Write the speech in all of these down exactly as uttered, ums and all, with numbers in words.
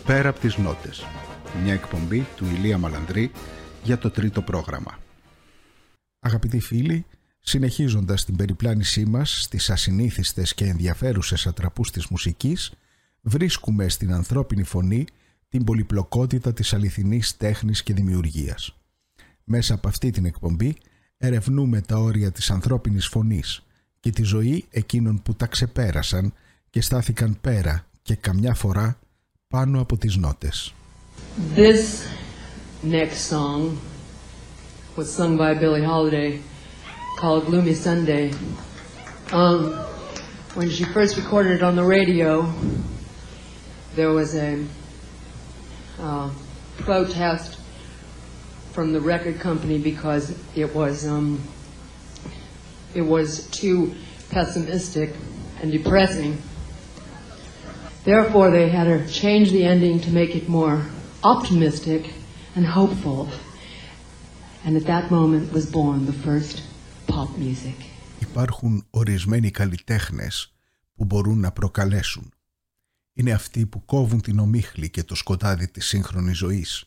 Πέρα από τις νότες. Μια εκπομπή του Ηλία Μαλανδρή για το τρίτο πρόγραμμα. Αγαπητοί φίλοι, συνεχίζοντας την περιπλάνησή μας στις ασυνήθιστες και ενδιαφέρουσες ατραπούς της μουσικής, βρίσκουμε στην ανθρώπινη φωνή την πολυπλοκότητα της αληθινής τέχνης και δημιουργίας. Μέσα από αυτή την εκπομπή ερευνούμε τα όρια της ανθρώπινης φωνής και τη ζωή εκείνων που τα ξεπέρασαν και στάθηκαν πέρα και καμιά φορά πάνω από τις νότες. This next song was sung by Billie Holiday called Gloomy Sunday. Um, when she first recorded it on the radio, there was a uh, protest from the record company because it was um, it was too pessimistic and depressing. Therefore, they had to change the ending to make it more optimistic and hopeful. And at that moment was born the first pop music. Υπάρχουν ορισμένοι καλλιτέχνες που μπορούν να προκαλέσουν. Είναι αυτοί που κόβουν την ομίχλη και το σκοτάδι της σύγχρονης ζωής.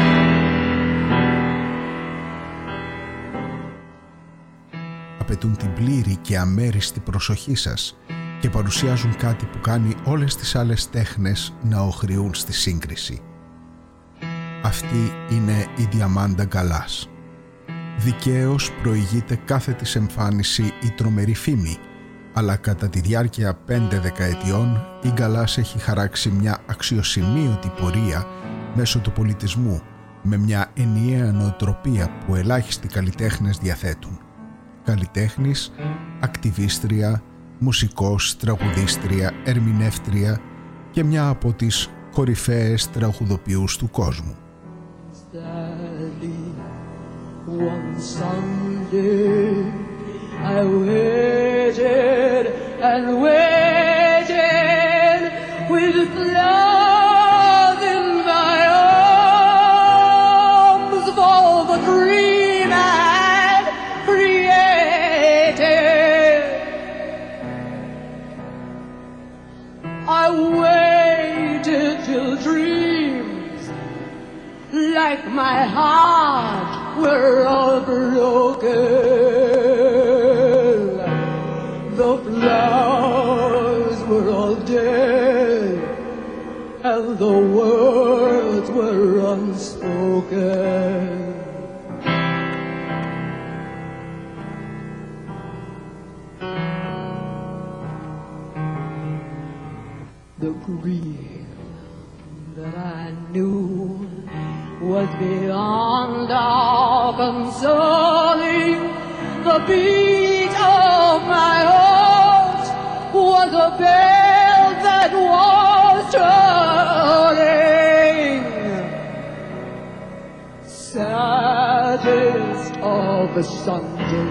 Απαιτούν την πλήρη και αμέριστη προσοχή σας και παρουσιάζουν κάτι που κάνει όλες τις άλλες τέχνες να οχριούν στη σύγκριση. Αυτή είναι η Διαμάντα Γκαλάς. Δικαίως προηγείται κάθε της εμφάνιση η τρομερή φήμη, αλλά κατά τη διάρκεια πέντε δεκαετιών η Γκαλάς έχει χαράξει μια αξιοσημείωτη πορεία μέσω του πολιτισμού με μια ενιαία νοοτροπία που ελάχιστοι καλλιτέχνες διαθέτουν. Καλλιτέχνης, ακτιβίστρια, μουσικός, τραγουδίστρια, ερμηνεύτρια και μια από τις κορυφαίες τραγουδοποιούς του κόσμου. One Sunday I waited and waited with love in my arms for the dream I had created. I waited till dreams like my heart were all broken. The flowers were all dead, and the words were unspoken. The grief that I knew was beyond all consoling. The beat of my heart was a bell that was tolling. Saddest of a Sunday,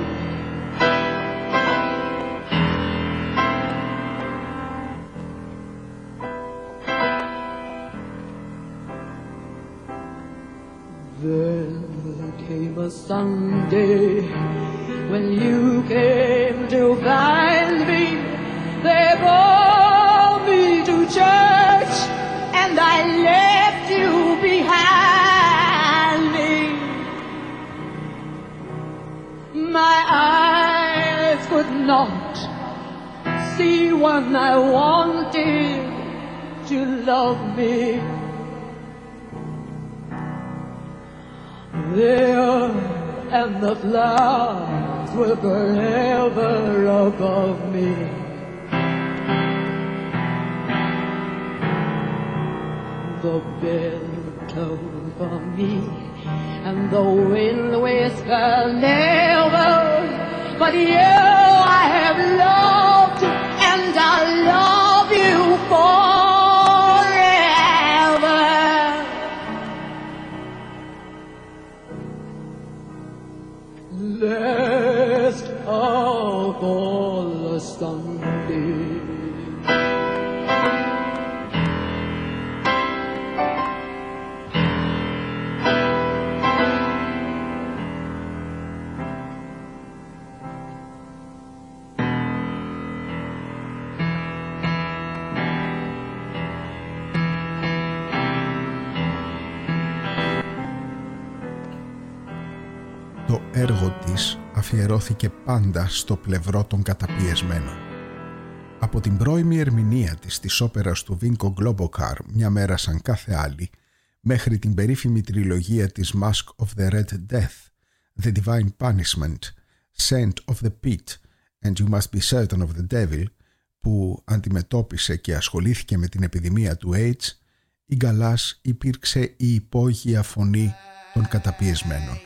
then came a Sunday when you came to find me. They brought me to church and I left you behind me. My eyes could not see one I wanted to love me. There and the flowers were forever above me. The bell tolled for me, and the wind whispered never. But you I have loved, and I love you forever. Last of all the Sundays, Το έργο της αφιερώθηκε πάντα στο πλευρό των καταπιεσμένων. Από την πρώιμη ερμηνεία της της όπερας του Βίνκο Γκλόμποκαρ «Μια μέρα σαν κάθε άλλη» μέχρι την περίφημη τριλογία της Mask of the Red Death, The Divine Punishment, Scent of the Pit and You Must Be Certain of the Devil, που αντιμετώπισε και ασχολήθηκε με την επιδημία του AIDS, η Γκαλάς υπήρξε η υπόγεια φωνή των καταπιεσμένων.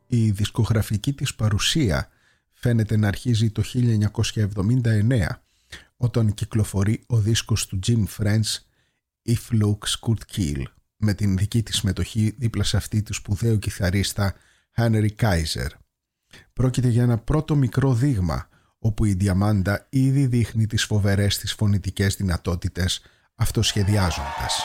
η δισκογραφική της παρουσία φαίνεται να αρχίζει το χίλια εννιακόσια εβδομήντα εννέα, όταν κυκλοφορεί ο δίσκος του Jim French If Looks Could Kill, με την δική της συμμετοχή δίπλα σε αυτή του σπουδαίου κιθαρίστα Henry Kaiser. Πρόκειται για ένα πρώτο μικρό δείγμα όπου η Διαμάντα ήδη δείχνει τις φοβερές της φωνητικές δυνατότητες αυτοσχεδιάζοντας.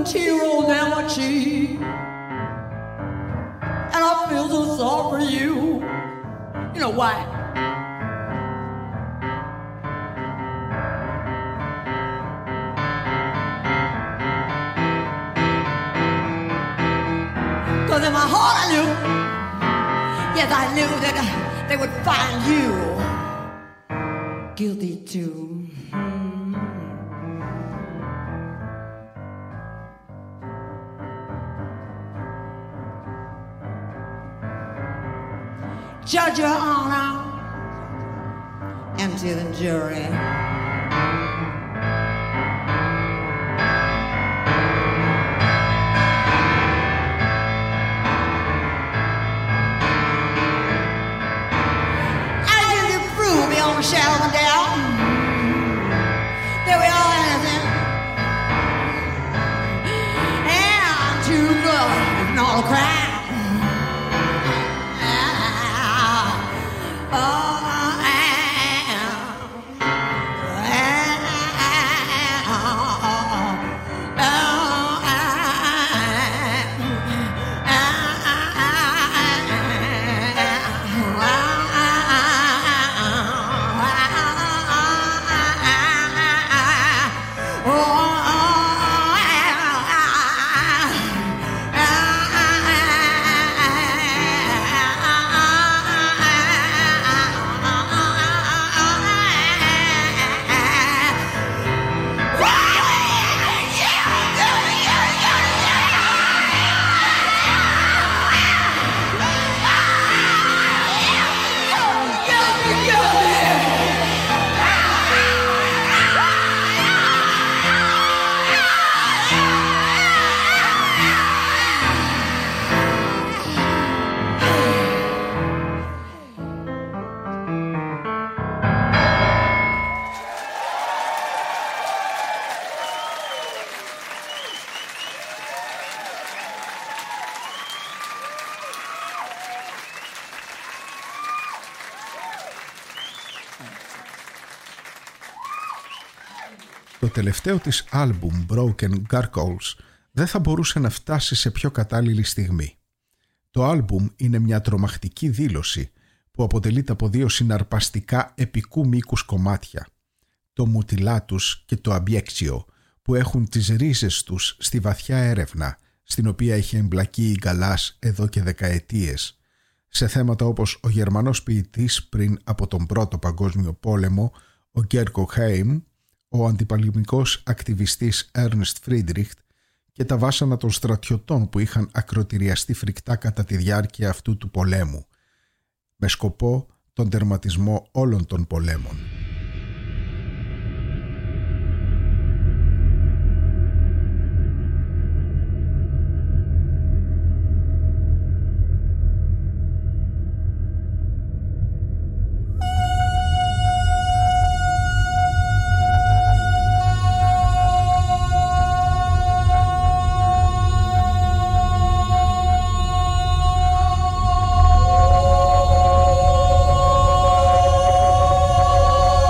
tear roll down my cheek, and I feel so sorry for you. You know why? Cause in my heart I knew, yes I knew that they would find you guilty too. Judge your honor and to the jury. As you prove beyond a shadow of a doubt that we all innocent and too good and all a crime. Το τελευταίο της άλμπουμ Broken Gargoyles δεν θα μπορούσε να φτάσει σε πιο κατάλληλη στιγμή. Το άλμπουμ είναι μια τρομακτική δήλωση που αποτελείται από δύο συναρπαστικά επικού μήκους κομμάτια, το Mutilatus και το Abiexio, που έχουν τις ρίζες τους στη βαθιά έρευνα στην οποία έχει εμπλακεί η Γκαλάς εδώ και δεκαετίες, σε θέματα όπως ο Γερμανός ποιητής πριν από τον Πρώτο Παγκόσμιο Πόλεμο, ο Georg Heim, ο αντιπολεμικός ακτιβιστής Ernst Friedrich και τα βάσανα των στρατιωτών που είχαν ακροτηριαστεί φρικτά κατά τη διάρκεια αυτού του πολέμου, με σκοπό τον τερματισμό όλων των πολέμων. Oh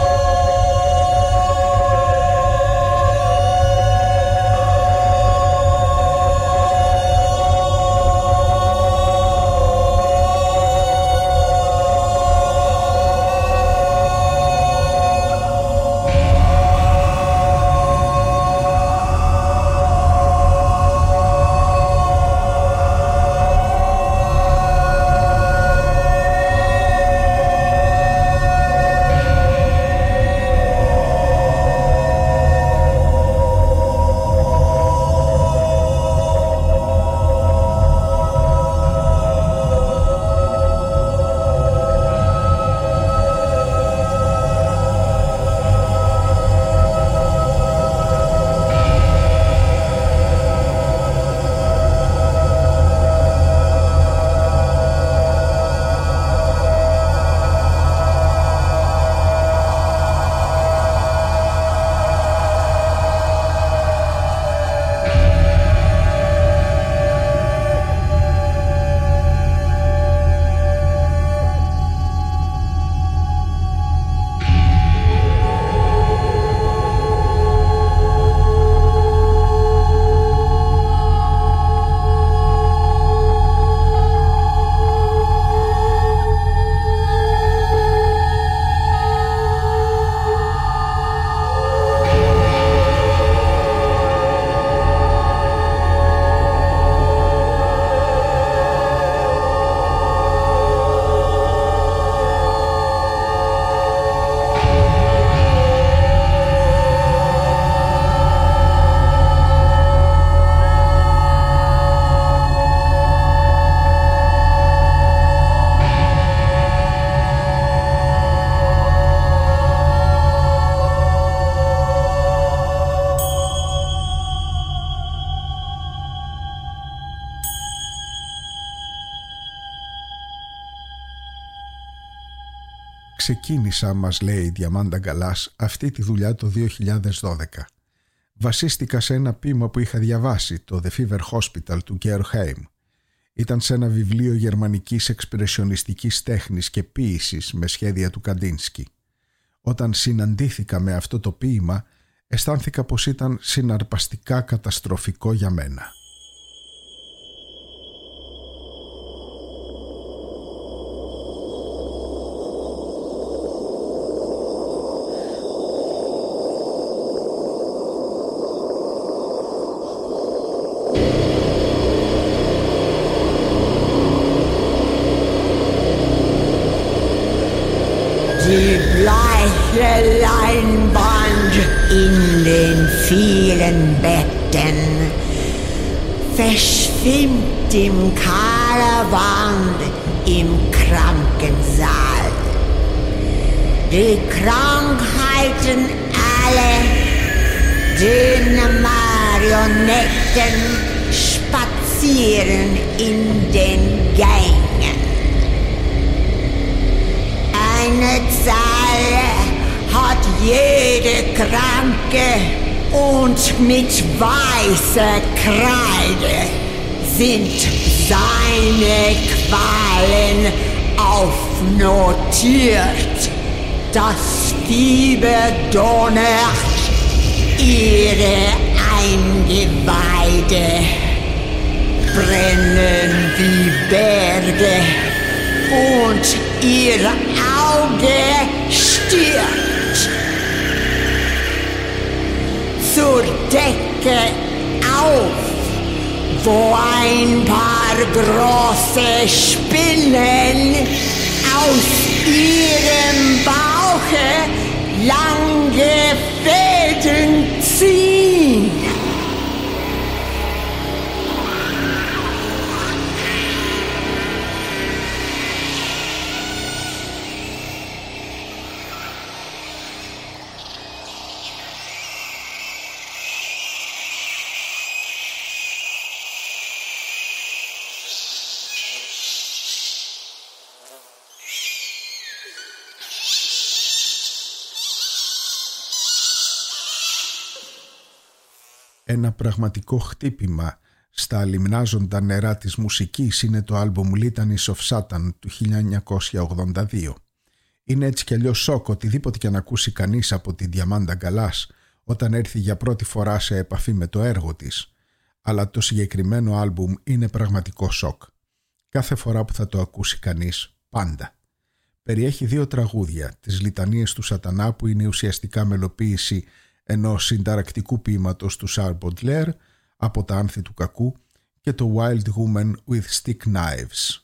ξεκίνησα, μας λέει η Διαμάντα Γκαλάς, αυτή τη δουλειά το δύο χιλιάδες δώδεκα. Βασίστηκα σε ένα ποίημα που είχα διαβάσει, το The Fever Hospital του Georg Heim. Ήταν σε ένα βιβλίο γερμανικής εξπρεσιονιστικής τέχνης και ποίησης με σχέδια του Καντίνσκι. Όταν συναντήθηκα με αυτό το ποίημα, αισθάνθηκα πως ήταν συναρπαστικά καταστροφικό για μένα. Die bleiche Leinwand in den vielen Betten verschwimmt im kahler Wand im Krankensaal. Die Krankheiten alle, dünne Marionetten spazieren in den Gängen. Eine Zahl hat jede Kranke und mit weißer Kreide sind seine Qualen aufnotiert. Das Fieber donnert ihre Eingeweide, brennen wie Berge und ihr Auge stirbt. Zur Decke auf, wo ein paar große Spinnen aus ihrem Bauche lange Fäden ziehen. Ένα πραγματικό χτύπημα στα λιμνάζοντα νερά της μουσικής είναι το άλμπουμ Litanies of Satan του χίλια εννιακόσια ογδόντα δύο. Είναι έτσι κι αλλιώς σοκ οτιδήποτε κι αν ακούσει κανείς από τη Διαμάντα Γκαλάς όταν έρθει για πρώτη φορά σε επαφή με το έργο της. Αλλά το συγκεκριμένο άλμπουμ είναι πραγματικό σοκ. Κάθε φορά που θα το ακούσει κανείς, πάντα. Περιέχει δύο τραγούδια, τις Λιτανίες του Σατανά που είναι ουσιαστικά μελοποίηση ενός συνταρακτικού ποίηματος του Charles Baudelaire από τα Άνθη του Κακού και το Wild Woman with Stick Knives.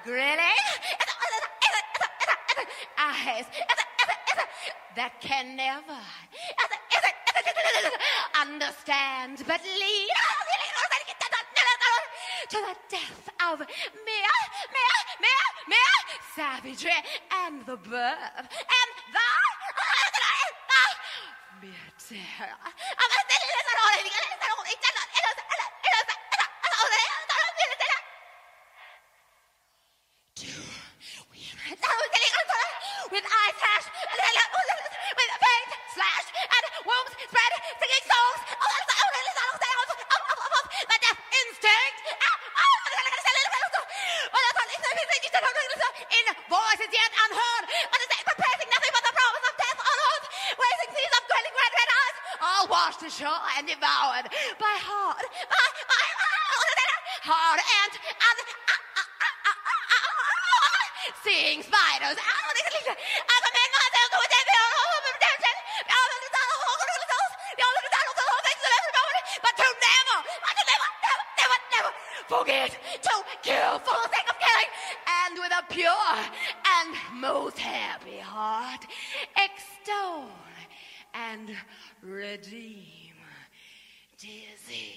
grilling eyes that can never understand but lead to the death of mere, mere, mere, mere savagery and the birth and the mere terror. With eyes hashed, with paint slashed, and wombs spread, singing songs of the death instinct. In voices yet unheard, but praising nothing but the promise of death on earth, raising seas of dwelling red, red eyes, all washed ashore and devoured by hard, by, by, hard ant and seeing spiders. I commend myself to a devil of redemption, but to never, but to never, never, never, never forget to kill for the sake of killing, and with a pure and most happy heart extol and redeem disease.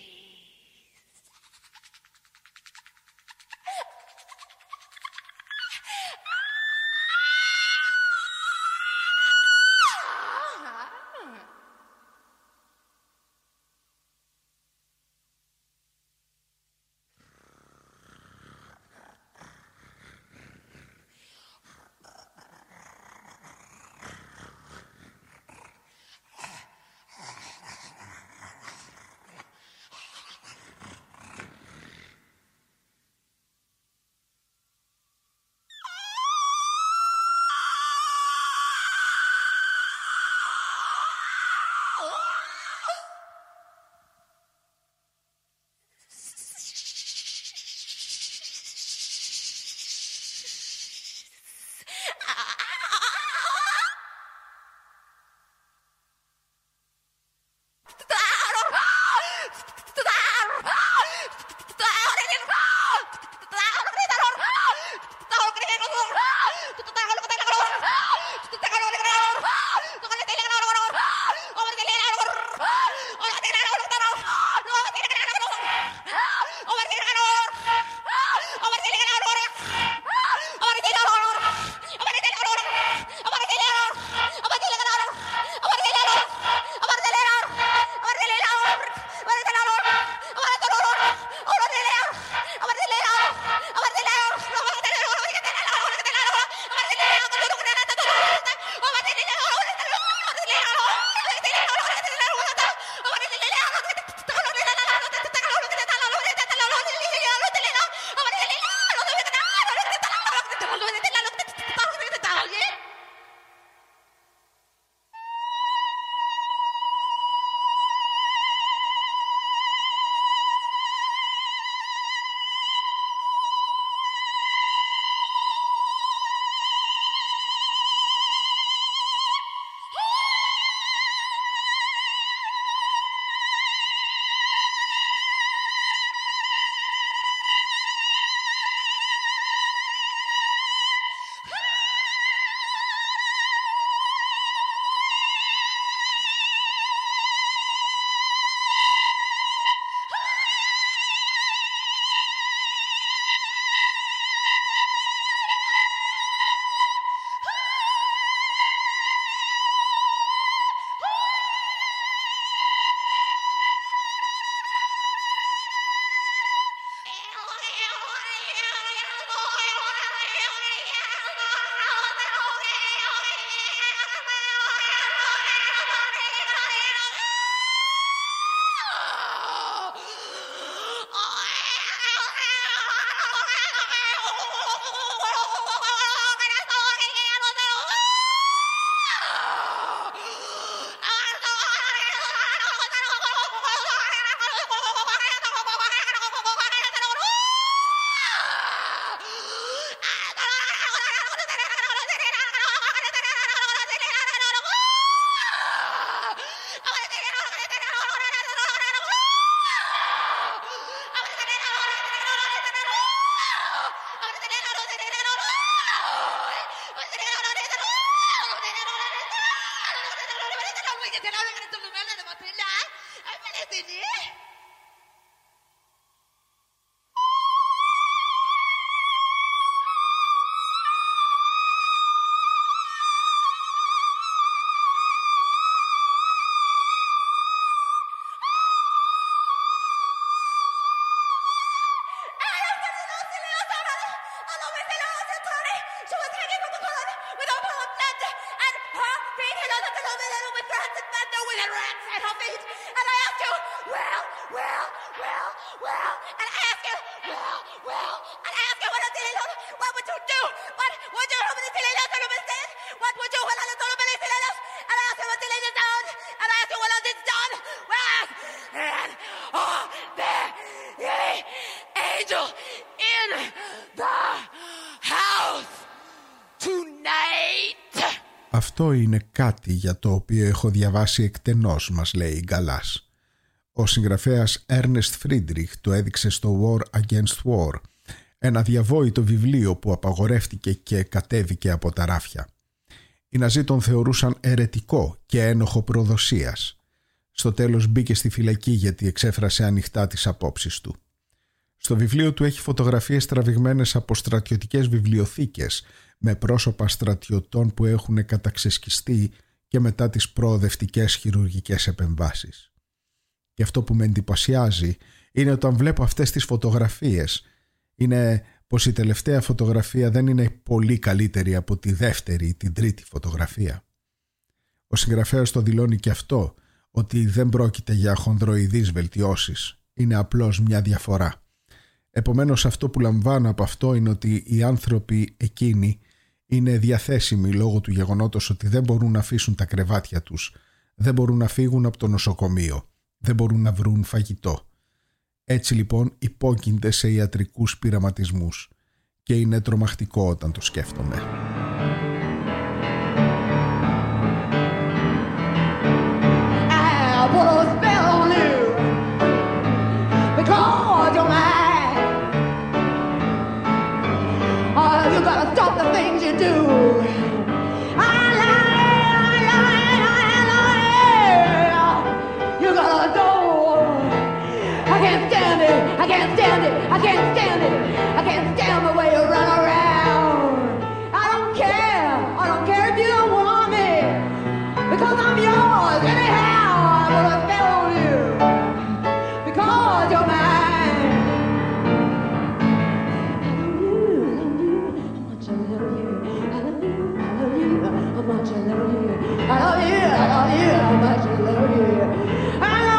silly little, what would you do? What would you do when the silly little woman said? What would you when I little Billy silly little? And I asked him what silly little done. And I asked him what else it's done. Well, and oh, there is angel in the house tonight. Αυτό είναι κάτι για το οποίο έχω διαβάσει εκτενώς, μας λέει η Γκαλάς. Ο συγγραφέας Ernest Friedrich το έδειξε στο War Against War, ένα διαβόητο βιβλίο που απαγορεύτηκε και κατέβηκε από τα ράφια. Οι Ναζί τον θεωρούσαν αιρετικό και ένοχο προδοσίας. Στο τέλος μπήκε στη φυλακή γιατί εξέφρασε ανοιχτά τις απόψεις του. Στο βιβλίο του έχει φωτογραφίες τραβηγμένες από στρατιωτικές βιβλιοθήκες με πρόσωπα στρατιωτών που έχουν καταξεσκιστεί και μετά τις προοδευτικές χειρουργικές επεμβάσεις. Και αυτό που με εντυπωσιάζει είναι όταν βλέπω αυτές τις φωτογραφίες είναι πως η τελευταία φωτογραφία δεν είναι πολύ καλύτερη από τη δεύτερη ή την τρίτη φωτογραφία. Ο συγγραφέας το δηλώνει και αυτό, ότι δεν πρόκειται για χονδροειδείς βελτιώσεις, είναι απλώς μια διαφορά. Επομένως αυτό που λαμβάνω από αυτό είναι ότι οι άνθρωποι εκείνοι είναι διαθέσιμοι λόγω του γεγονότος ότι δεν μπορούν να αφήσουν τα κρεβάτια τους, δεν μπορούν να φύγουν από το νοσοκομείο, δεν μπορούν να βρουν φαγητό. Έτσι λοιπόν υπόκεινται σε ιατρικούς πειραματισμούς και είναι τρομακτικό όταν το σκέφτομαι. I can't stand it, I can't stand it, I can't stand the way you run around. I don't care, I don't care if you don't want me, because I'm yours anyhow. I put a spell on you, because you're mine. I love you, I love you, how much I love you. I love you,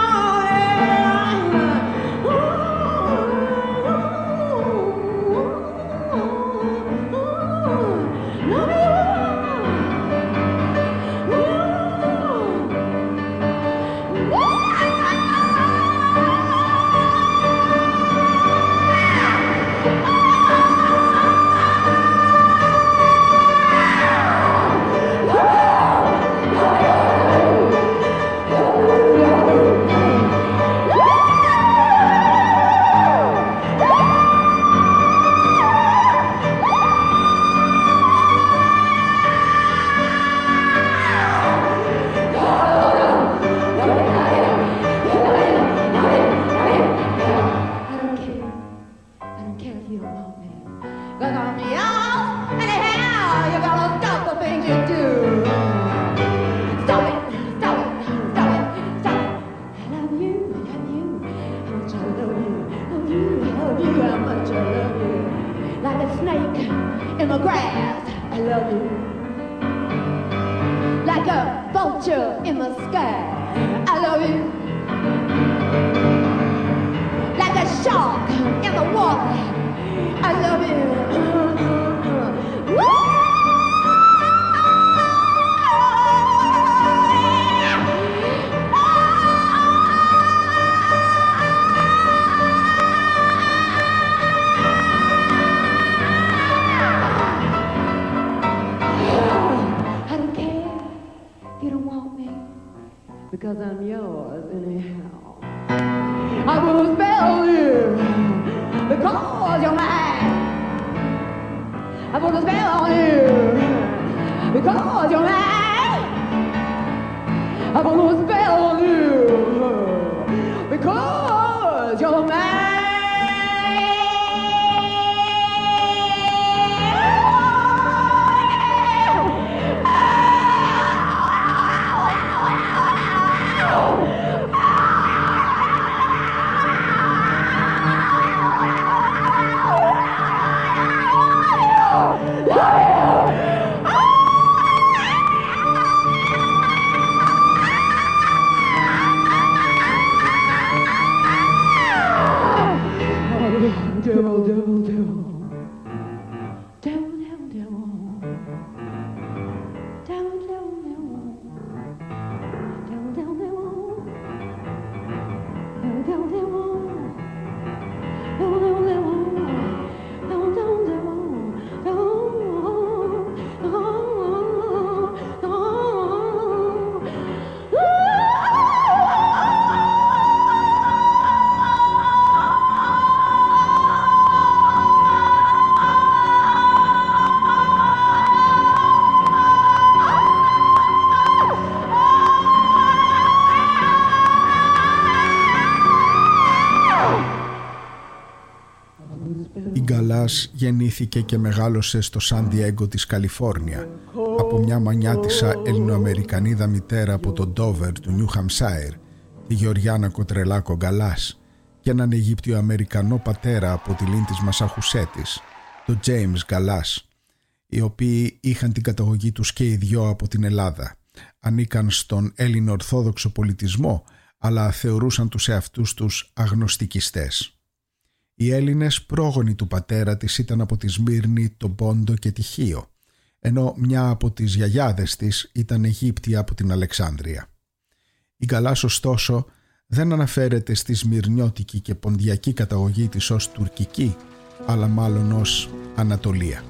Γκαλάς γεννήθηκε και μεγάλωσε στο Σαν Διέγκο της Καλιφόρνια από μια μανιάτισσα Ελληνοαμερικανίδα μητέρα από τον Ντόβερ του Νιου Χαμσάιρ, τη Γεωργιάνα Κοτρελάκο Γκαλάς, και έναν Αιγύπτιο-Αμερικανό πατέρα από τη Λίν της Μασαχουσέτης, τον Τζέιμς Γκαλάς, οι οποίοι είχαν την καταγωγή τους και οι δυο από την Ελλάδα. Ανήκαν στον Έλληνο-Ορθόδοξο πολιτισμό, αλλά θεωρούσαν τους εαυτούς τους αγνωστικιστές. Οι Έλληνες πρόγονοι του πατέρα της ήταν από τη Σμύρνη, τον Πόντο και τη Χίο, ενώ μια από τις γιαγιάδες της ήταν Αιγύπτια από την Αλεξάνδρεια. Η Γκαλάς ωστόσο δεν αναφέρεται στη σμυρνιώτικη και ποντιακή καταγωγή της ως τουρκική, αλλά μάλλον ως Ανατολία.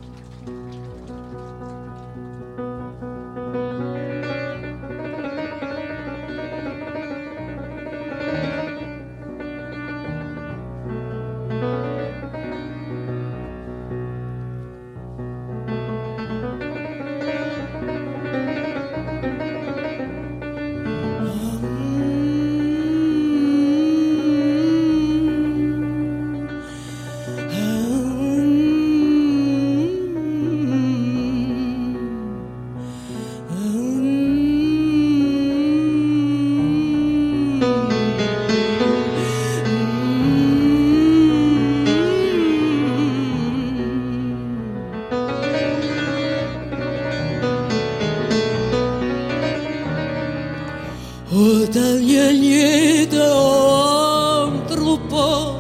Όταν γεννιέται ο άνθρωπος,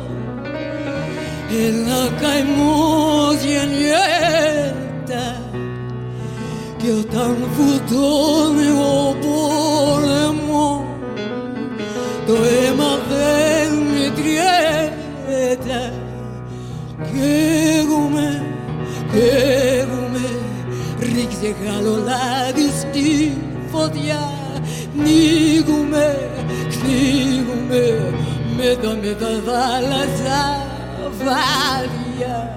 ένα καημός γεννιέται, και όταν φουντώνει ο πόλεμος, το αίμα δεν μετριέται. Καίγομαι, καίγομαι, ρίξε χαλολάδι στη φωτιά. Πνίγουμε, πνίγουμε με τα με τα θάλασσα βάρια.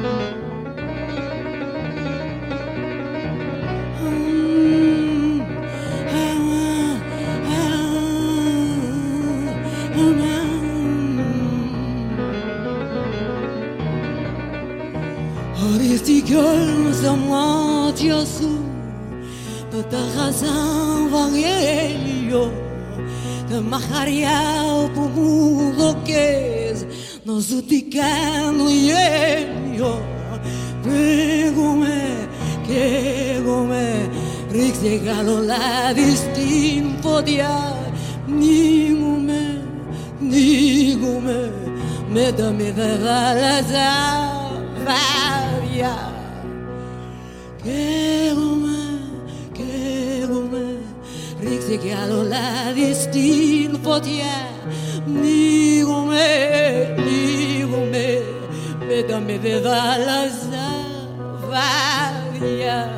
Οριστήκαν στα μάτια σου τα χαζάν βαγγέλιο, τα μαχαριά που μου δοκές να σου τι κάνω γέλιο. Καίγομαι, καίγομαι, ρίξε γαλολάδι στην φωτιά. Πνίγομαι, πνίγομαι με τα με τα θάλασσα βάρια. Καίγομαι, ρίξε κι άλλο λάδι στην φωτιά. Πνίγομαι, πνίγομαι με τα με δε θάλασσα βάρια.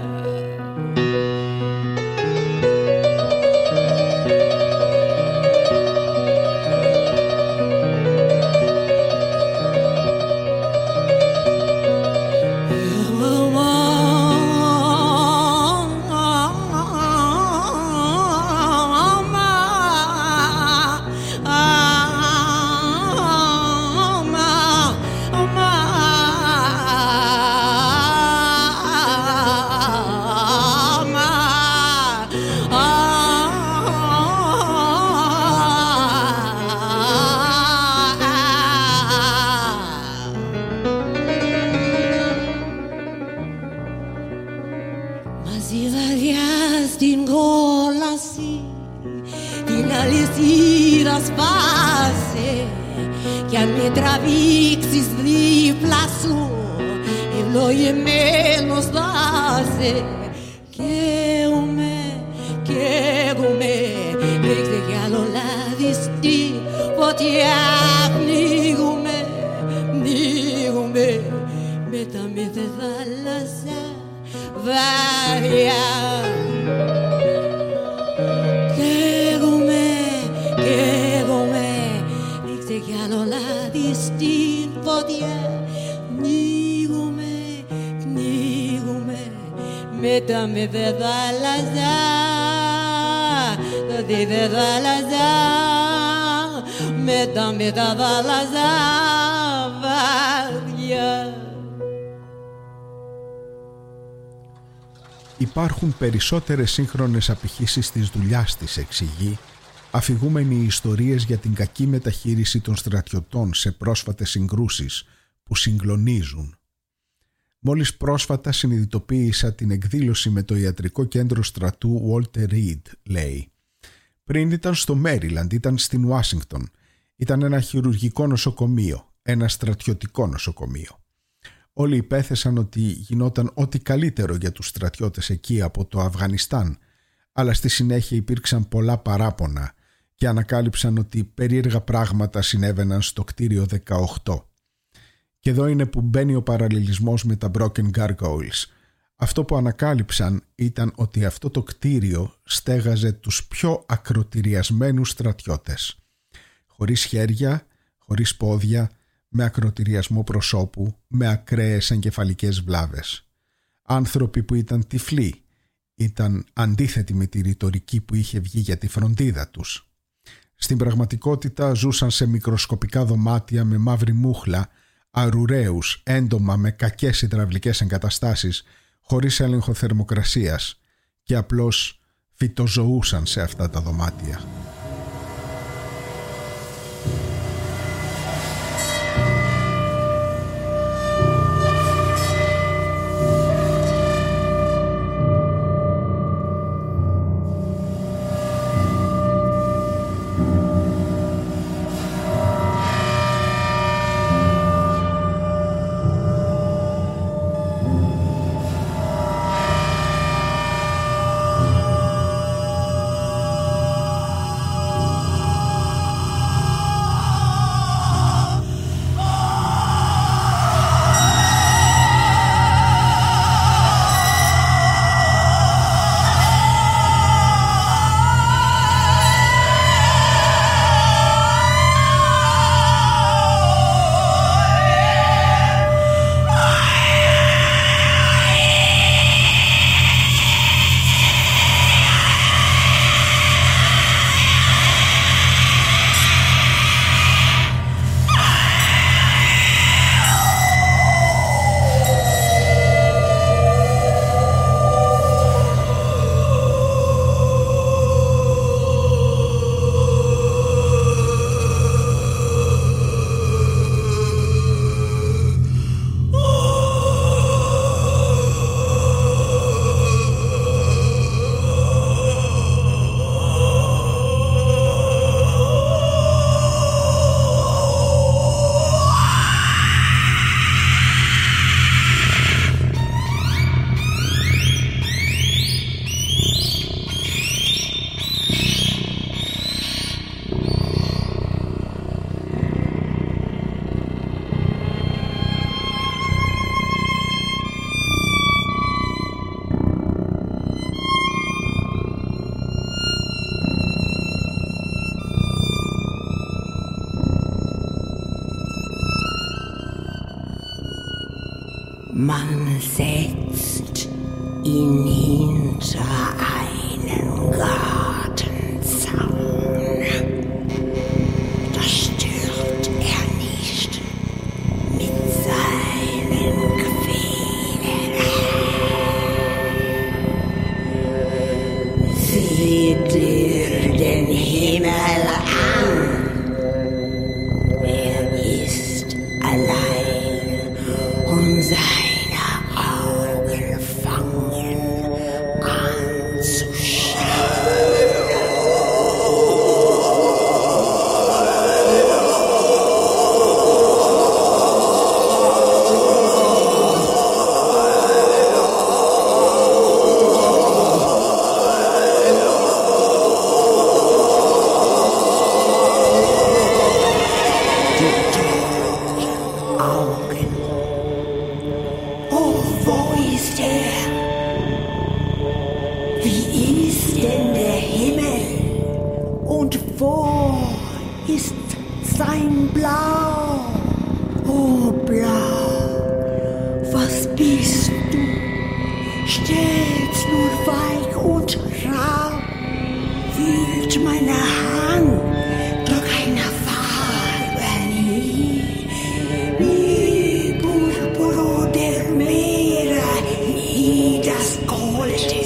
Κι αν με τραβήξεις δίπλα σου, ευλογημένος θα είσαι. Καίγομαι, καίγομαι, ρίξε κι άλλο λάδι στη φωτιά. Πνίγομαι, πνίγομαι με τα με δε θάλασσα βάρια. Καίγομαι, καίγομαι, ρίξε κι άλλο λάδι στην φωτιά. Πνίγομαι, πνίγομαι με τα με δε θάλασσα, τα δε θάλασσα, με τα με τα θάλασσα βάρια. Υπάρχουν περισσότερες σύγχρονες απηχήσεις της δουλειάς της, εξηγεί, αφηγούμενοι οι ιστορίες για την κακή μεταχείριση των στρατιωτών σε πρόσφατες συγκρούσεις που συγκλονίζουν. Μόλις πρόσφατα συνειδητοποίησα την εκδήλωση με το ιατρικό κέντρο στρατού Walter Reed, λέει. Πριν ήταν στο Μέριλαντ, ήταν στην Ουάσιγκτον. Ήταν ένα χειρουργικό νοσοκομείο, ένα στρατιωτικό νοσοκομείο. Όλοι υπέθεσαν ότι γινόταν ό,τι καλύτερο για τους στρατιώτες εκεί από το Αφγανιστάν, αλλά στη συνέχεια υπήρξαν πολλά παράπονα και ανακάλυψαν ότι περίεργα πράγματα συνέβαιναν στο κτίριο δεκαοκτώ. Και εδώ είναι που μπαίνει ο παραλληλισμός με τα Broken Gargoyles. Αυτό που ανακάλυψαν ήταν ότι αυτό το κτίριο στέγαζε τους πιο ακροτηριασμένους στρατιώτες. Χωρίς χέρια, χωρίς πόδια, με ακροτηριασμό προσώπου, με ακραίες εγκεφαλικές βλάβες. Άνθρωποι που ήταν τυφλοί, ήταν αντίθετοι με τη ρητορική που είχε βγει για τη φροντίδα τους. Στην πραγματικότητα ζούσαν σε μικροσκοπικά δωμάτια με μαύρη μούχλα, αρουραίους, έντομα με κακές υδραυλικές εγκαταστάσεις, χωρίς έλεγχο θερμοκρασίας και απλώς φυτοζωούσαν σε αυτά τα δωμάτια. Man setzt ihn hinter einen Gartenzaun. Das stört er nicht mit seinen Quälen. Seht ihr den Himmel an? Er ist allein und sein Quality.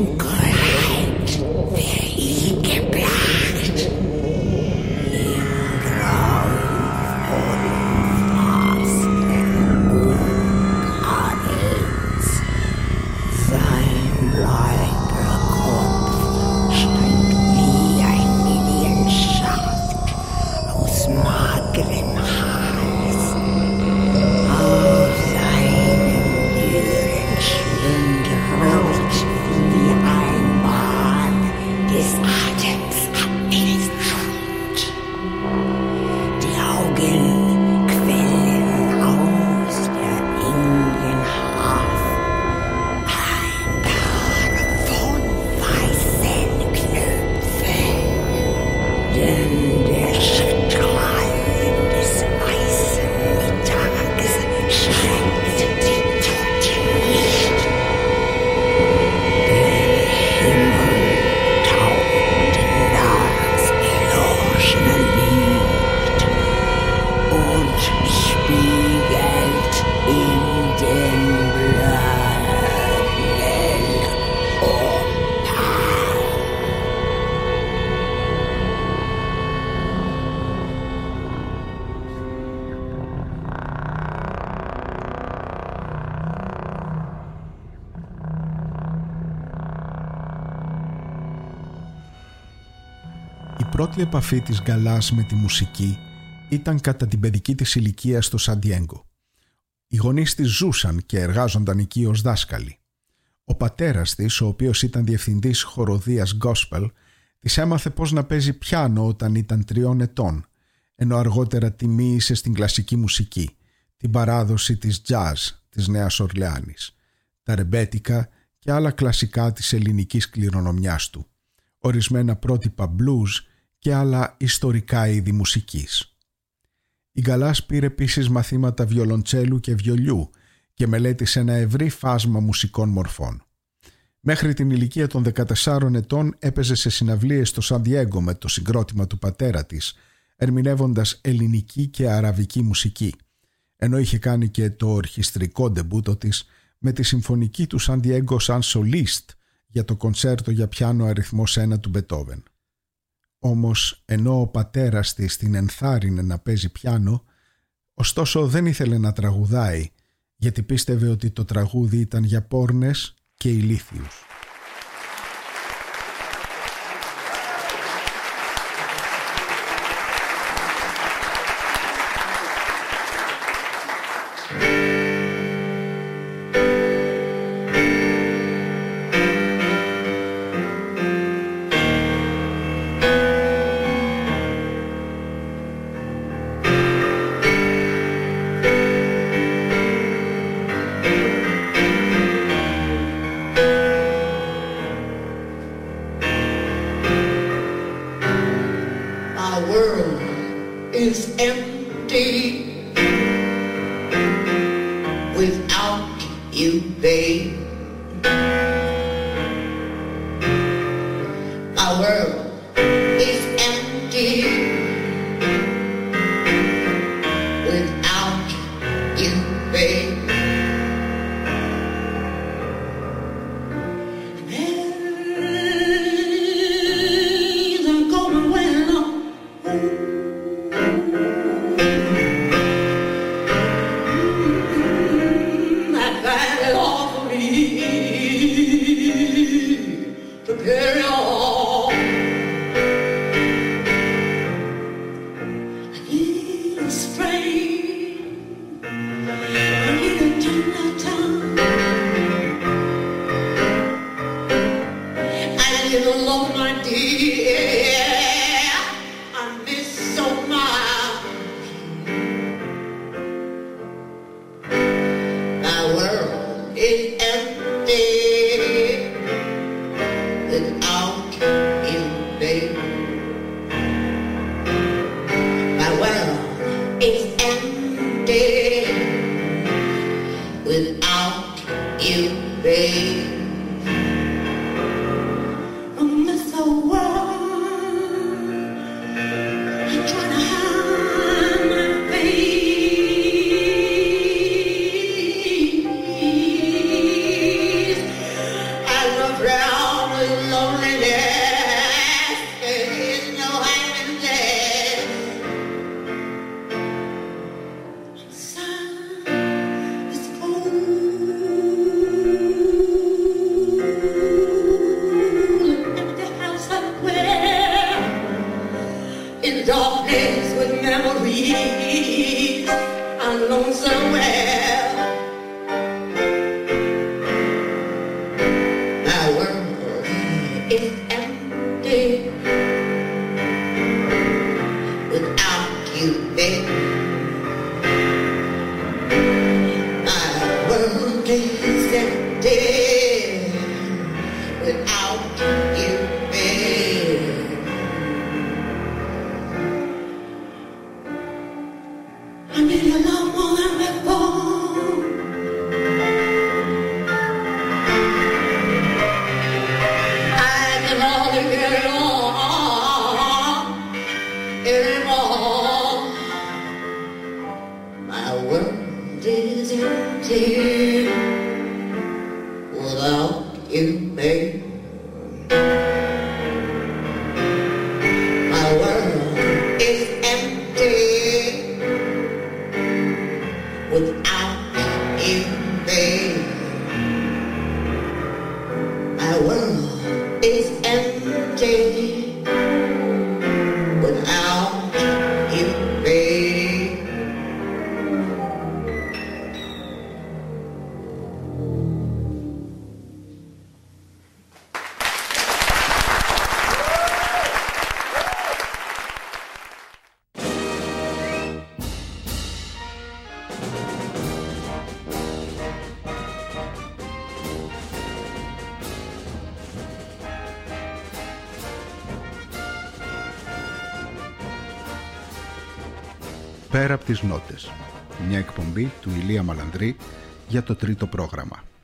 Dunkelheit wär ich geplagt. Im grauen Unfassen Unkadels. Sein bleiber Kopf steigt wie ein Lilienschaft aus magerem Hals. Auf seinem dürren Schlund rollt wie ein Bahn des Atems abgeschont. Die Augen quellen aus der engen Haft. Ein Paar von weißen Knöpfen, denn der Strahl des weißen Mittags schreckt die Toten nicht. Der Himmel taucht das erloschene Licht und spiegelt in den blöden Opal. Η πρώτη επαφή της Γκαλάς με τη μουσική ήταν κατά την παιδική της ηλικία στο Σαν Ντιέγκο. Οι γονείς της ζούσαν και εργάζονταν εκεί ως δάσκαλοι. Ο πατέρας της, ο οποίος ήταν διευθυντής χοροδίας gospel, της έμαθε πώς να παίζει πιάνο όταν ήταν τριών ετών, ενώ αργότερα τιμήσε στην κλασική μουσική, την παράδοση της jazz της Νέας Ορλεάνης, τα ρεμπέτικα και άλλα κλασικά της ελληνικής κληρονομιάς του, ορισμένα πρότυπα blues και άλλα ιστορικά είδη μουσικής. Η Γκαλάς πήρε επίσης μαθήματα βιολοντσέλου και βιολιού και μελέτησε ένα ευρύ φάσμα μουσικών μορφών. Μέχρι την ηλικία των δεκατεσσάρων ετών έπαιζε σε συναυλίες στο Σαν Ντιέγκο με το συγκρότημα του πατέρα της, ερμηνεύοντας ελληνική και αραβική μουσική, ενώ είχε κάνει και το ορχιστρικό ντεμπούτο της με τη συμφωνική του Σαν Ντιέγκο σαν σολίστ για το κονσέρτο για πιάνο αριθμός ένα του Μπετόβεν. Όμως, ενώ ο πατέρας της την ενθάρρυνε να παίζει πιάνο, ωστόσο δεν ήθελε να τραγουδάει, γιατί πίστευε ότι το τραγούδι ήταν για πόρνες και ηλίθιους. Around is empty without you there. My world is empty without you there. I need your love more than before. I can hardly get along anymore. My world is empty without you, babe. My world is empty without you, babe. My world is empty without you, babe. Πέρα από τις νότες, μια εκπομπή του Ηλία Μαλανδρή για το τρίτο πρόγραμμα.